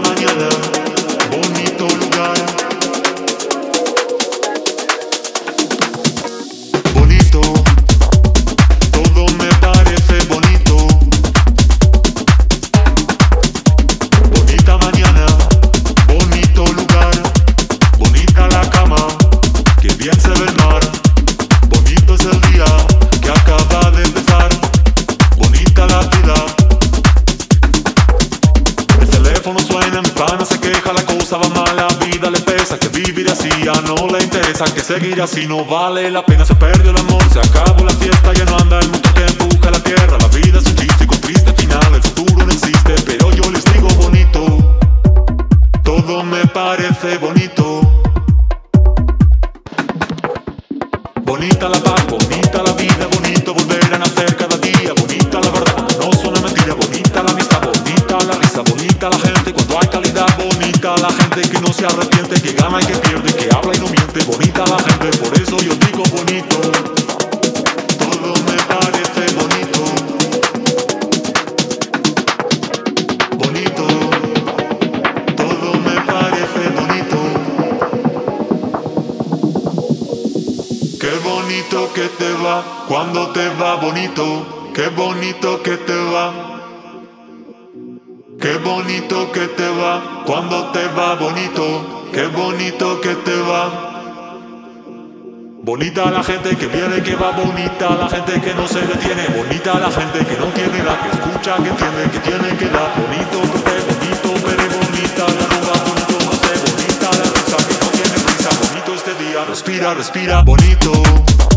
mañana, bonito lugar. Bonito, todo me parece bonito. Bonita mañana, bonito lugar. Bonita la cama, que bien se ve el mar. Bonito es el día que acaba de empezar. Bonita la vida. El teléfono suena, mi pana se queja, la cosa va mal, la vida le pesa. Que vivir así ya no le interesa, que seguir así no vale la pena. Se perdió el amor, se acabó la fiesta, ya no anda el motor que empuja la tierra. La vida es un chiste con triste final, el futuro no existe, pero yo les digo bonito. Todo me parece bonito. Bonita la paz, bonita la vida, bonito volver a nacer cada día. Bonita la verdad, no son mentira. Bonita la amistad, bonita la risa, bonita la gente cuando hay calidad. Bonita la gente que no se arrepiente, que gana y que pierde, que habla y no miente. Bonita la gente, por eso yo digo bonito. Todo me parece bonito. Bonito, todo me parece bonito. Qué bonito que te va cuando te va bonito. Qué bonito que te va. Qué bonito que te va cuando te va bonito. Qué bonito que te va. Bonita la gente que viene, que va, bonita la gente que no se detiene. Bonita la gente que no tiene edad, que escucha, que entiende, que tiene que dar. Bonito, bonito, pero bonita la rumba, bonito, no sé, bonita la risa que no tiene prisa. Bonito este día, respira, respira, bonito.